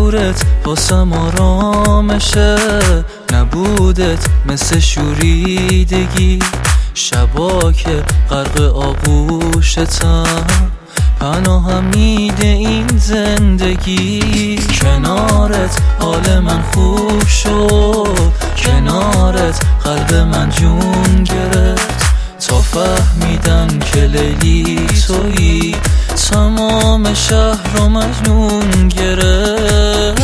نورت واسم آرامشه، نبودت مثل شوریدگی، شبا که غرق آغوشتم پناهم میده این زندگی. کنارت حال من خوب شد، کنارت قلب من جون گرفت، تا فهمیدن که لیلی تویی، تمام شهر رو مجنون گرفت.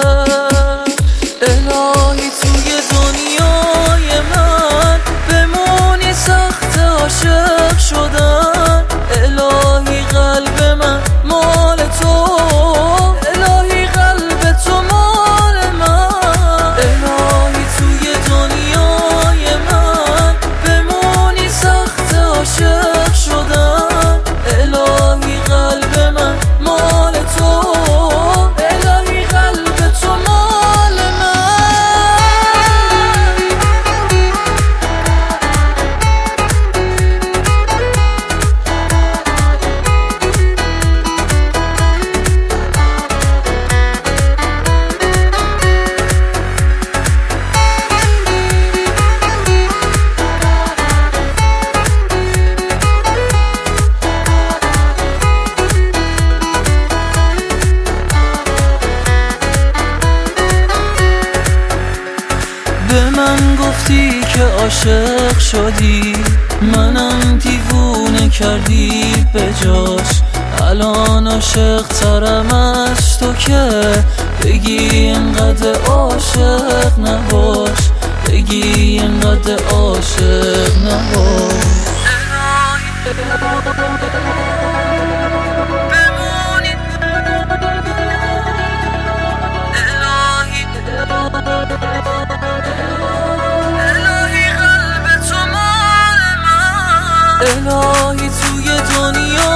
الهی توی دنیای من بمونی، سخت عاشق شدن. الهی قلب من مال تو، الهی قلب تو مال من. الهی توی دنیای من بمونی، سخت عاشق شدن. الهی قلب من مال تو، الهی قلب تو مال من. به من گفتی که عاشق شدی، منم دیوونه کردی به جاش. الان عاشق ترم از تو که بگی اینقدر عاشق نباش، بگی اینقدر عاشق نباش. الهی توی دنیا